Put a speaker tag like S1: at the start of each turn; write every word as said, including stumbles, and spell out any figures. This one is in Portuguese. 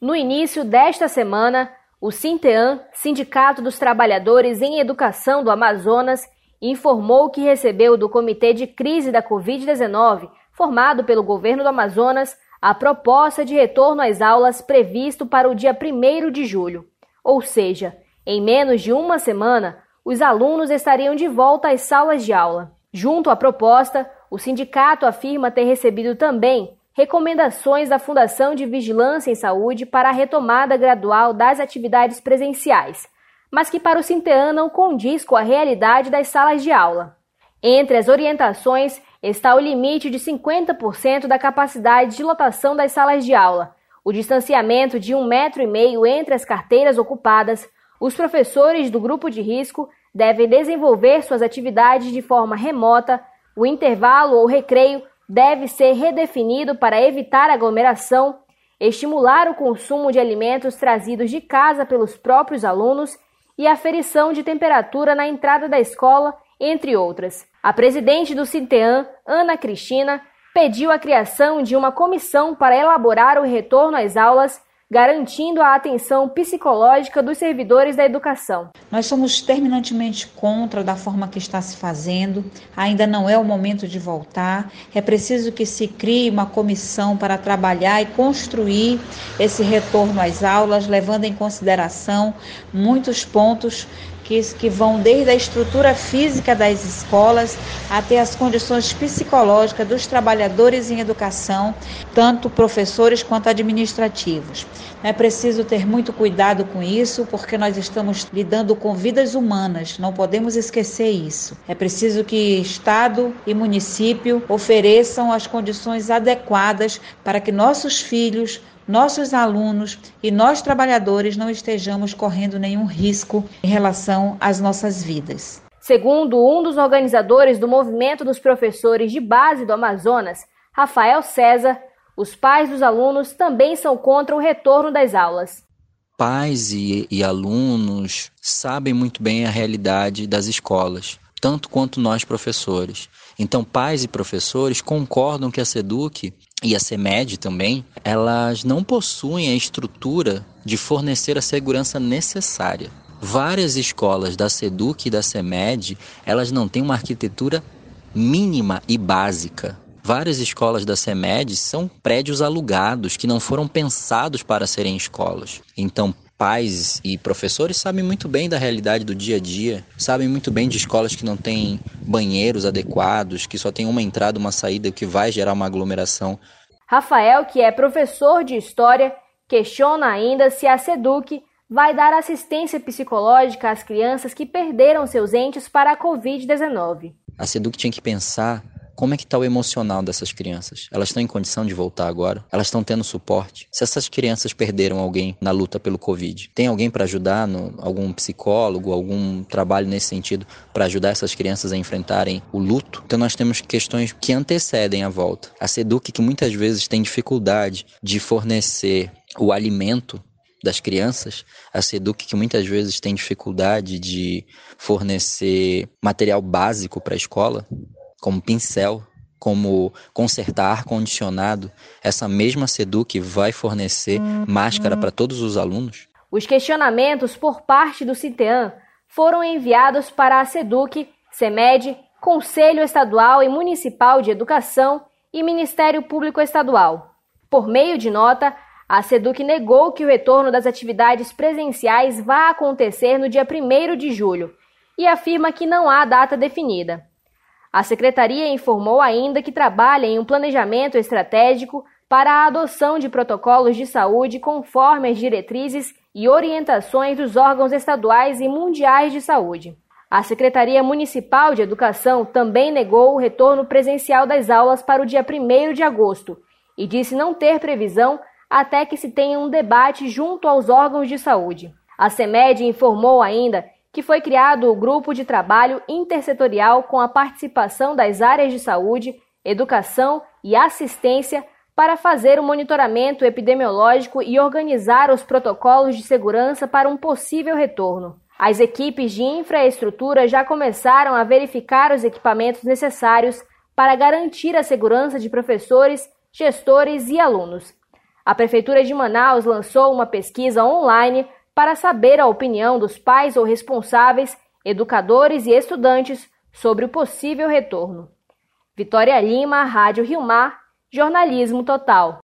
S1: No início desta semana, o Sinteam, Sindicato dos Trabalhadores em Educação do Amazonas, informou que recebeu do Comitê de Crise da covid dezenove, formado pelo governo do Amazonas, a proposta de retorno às aulas previsto para o dia primeiro de julho. Ou seja, em menos de uma semana, os alunos estariam de volta às salas de aula. Junto à proposta, o sindicato afirma ter recebido também recomendações da Fundação de Vigilância em Saúde para a retomada gradual das atividades presenciais, mas que para o Sinteam não condiz com a realidade das salas de aula. Entre as orientações está o limite de cinquenta por cento da capacidade de lotação das salas de aula, o distanciamento de um metro e meio entre as carteiras ocupadas. Os professores do grupo de risco devem desenvolver suas atividades de forma remota, o intervalo ou recreio deve ser redefinido para evitar aglomeração, estimular o consumo de alimentos trazidos de casa pelos próprios alunos e aferição de temperatura na entrada da escola, entre outras. A presidente do Sinteam, Ana Cristina, pediu a criação de uma comissão para elaborar o retorno às aulas, garantindo a atenção psicológica dos servidores da educação.
S2: Nós somos terminantemente contra da forma que está se fazendo, ainda não é o momento de voltar, é preciso que se crie uma comissão para trabalhar e construir esse retorno às aulas, levando em consideração muitos pontos Que, que vão desde a estrutura física das escolas até as condições psicológicas dos trabalhadores em educação, tanto professores quanto administrativos. É preciso ter muito cuidado com isso, porque nós estamos lidando com vidas humanas, não podemos esquecer isso. É preciso que Estado e município ofereçam as condições adequadas para que nossos filhos, nossos alunos e nós trabalhadores não estejamos correndo nenhum risco em relação às nossas vidas.
S1: Segundo um dos organizadores do Movimento dos Professores de Base do Amazonas, Rafael César, os pais dos alunos também são contra o retorno das aulas.
S3: Pais e, e alunos sabem muito bem a realidade das escolas, tanto quanto nós professores. Então, pais e professores concordam que a SEDUC e a CEMED também, elas não possuem a estrutura de fornecer a segurança necessária. Várias escolas da SEDUC e da CEMED, elas não têm uma arquitetura mínima e básica. Várias escolas da CEMED são prédios alugados que não foram pensados para serem escolas. Então, pais e professores sabem muito bem da realidade do dia a dia, sabem muito bem de escolas que não têm banheiros adequados, que só tem uma entrada, uma saída, que vai gerar uma aglomeração.
S1: Rafael, que é professor de História, questiona ainda se a SEDUC vai dar assistência psicológica às crianças que perderam seus entes para a covid dezenove.
S3: A SEDUC tinha que pensar como é que está o emocional dessas crianças. Elas estão em condição de voltar agora? Elas estão tendo suporte? Se essas crianças perderam alguém na luta pelo Covid, tem alguém para ajudar, no, algum psicólogo, algum trabalho nesse sentido, para ajudar essas crianças a enfrentarem o luto? Então nós temos questões que antecedem a volta. A SEDUC, que muitas vezes tem dificuldade de fornecer o alimento das crianças, a SEDUC, que muitas vezes tem dificuldade de fornecer material básico para a escola, como pincel, como consertar ar-condicionado, essa mesma SEDUC vai fornecer uhum. máscara para todos os alunos?
S1: Os questionamentos por parte do Sinteam foram enviados para a SEDUC, CEMED, Conselho Estadual e Municipal de Educação e Ministério Público Estadual. Por meio de nota, a SEDUC negou que o retorno das atividades presenciais vá acontecer no dia primeiro de julho e afirma que não há data definida. A Secretaria informou ainda que trabalha em um planejamento estratégico para a adoção de protocolos de saúde conforme as diretrizes e orientações dos órgãos estaduais e mundiais de saúde. A Secretaria Municipal de Educação também negou o retorno presencial das aulas para o dia primeiro de agosto e disse não ter previsão até que se tenha um debate junto aos órgãos de saúde. A CEMED informou ainda que foi criado o Grupo de Trabalho Intersetorial com a participação das áreas de saúde, educação e assistência para fazer o monitoramento epidemiológico e organizar os protocolos de segurança para um possível retorno. As equipes de infraestrutura já começaram a verificar os equipamentos necessários para garantir a segurança de professores, gestores e alunos. A Prefeitura de Manaus lançou uma pesquisa online para saber a opinião dos pais ou responsáveis, educadores e estudantes sobre o possível retorno. Vitória Lima, Rádio Rio Mar, Jornalismo Total.